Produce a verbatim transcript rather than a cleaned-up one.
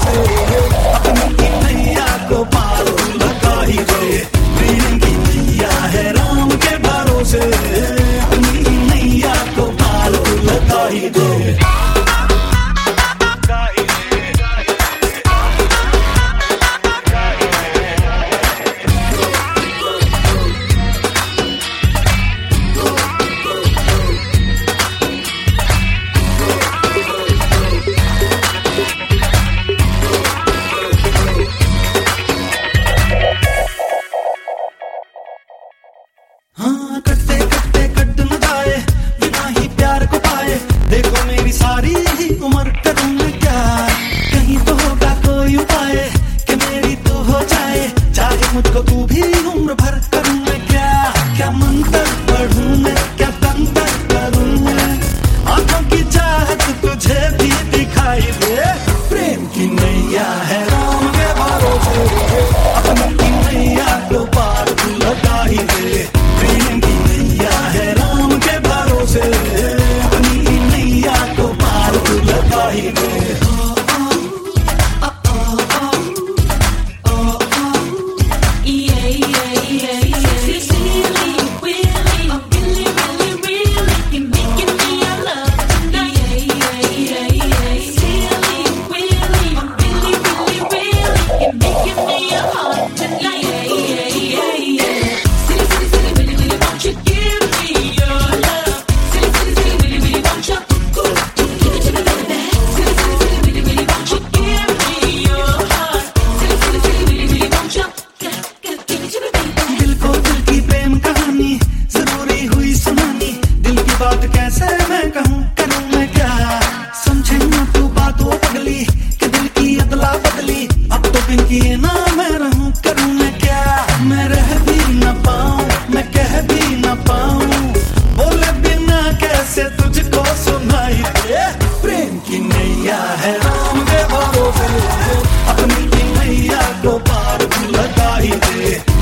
भरोसे, अपनी की नैया को पार लगा ही दे। प्रेम की नैया है राम के भरोसे, अपनी की नैया को पार लगा ही दे। हाँ कटते कटते कट न जाए, बिना ही प्यार को पाए। देखो मेरी सारी ही उम्र करूँ मैं क्या, कहीं तो होगा कोई उपाय कि मेरी तो हो जाए। चाहे मुझको तू भी उम्र भर करूँ मैं क्या, क्या मंत्र पढ़ूं मैं, क्या तंत्र करूँ मैं। आंखों की चाहत तुझे भी दिखाई दे। प्रेम की नैया है राम के भरोसे, अपनी की नैया को पार लगा ही दे। प्रेम की नैया है राम के भरोसे, अपनी की नैया को पार लगा ही दे। बात कैसे मैं कहूँ करूँ मैं क्या, समझे ना तू बात वो पगली कि दिल की अदला बदली। अब तो बिन किए ना मैं रहूँ करूँ मैं क्या, मैं रह भी न पाऊँ मैं कह भी न पाऊँ। बोले बिना कैसे तुझको सुनाई दे। प्रेम की नैया है राम के भरोसे, अपनी की नैया को पार लगा ही दे।